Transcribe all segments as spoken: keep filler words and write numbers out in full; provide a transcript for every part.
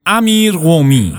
امیر قومی.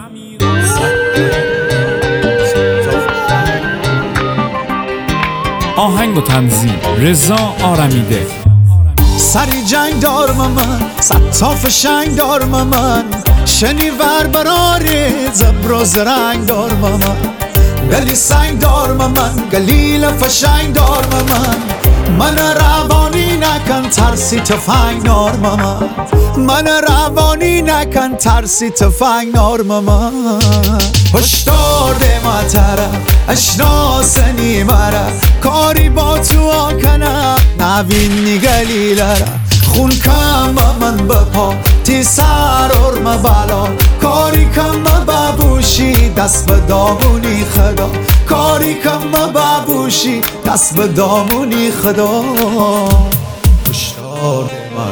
آهنگ و تنظیم رضا آرمیده. سری جنگ دارم من، ستاف شنگ دارم من، شنیور براره زبر و زرنگ دارم من، گلی سنگ دارم من، گلیل فشنگ دارم من، من روانی نکن ترسی تفنگ دارم من، من روانی نکن ترسی تفنگ دارم من. هشدار ده ما طرف اشناسنی مرا، کاری با تو آکنم نبینی گلیلره، خون کم با من بپا تی سر ارم بلا، کاری کم ببوشی دست به دامونی خدا، کاری کم ببوشی دست به دامونی خدا. هشدار ده ما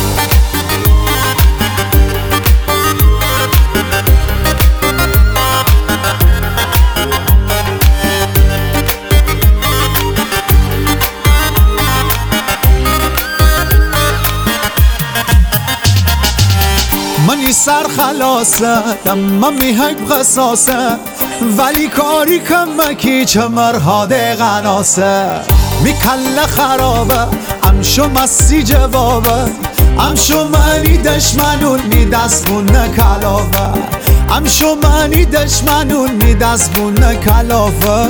منی سر خلاصه دم میهک قصاصه، ولی کاری کمکی چه مرهاده غناسه، می کل خرابه امشو مسی جوابه، امشو منی دشمنون می دستمون نکلافه، امشو منی دشمنون می دستمون نکلافه،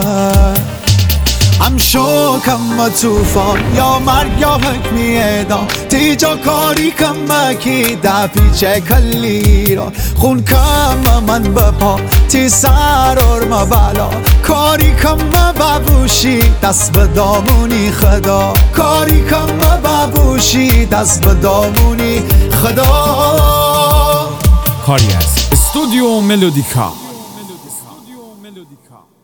امشو کم توفان یا مرگ یا حکمی اعدام، تیجا کاری کمکی ده پیچه کلی را، خون کم من بپا تی سر ارم بلا، کاری کم ببوشی دست به دامونی خدا، کاری کم ببوشی دست به دامونی خدا. کاری از استودیو ملودیکا.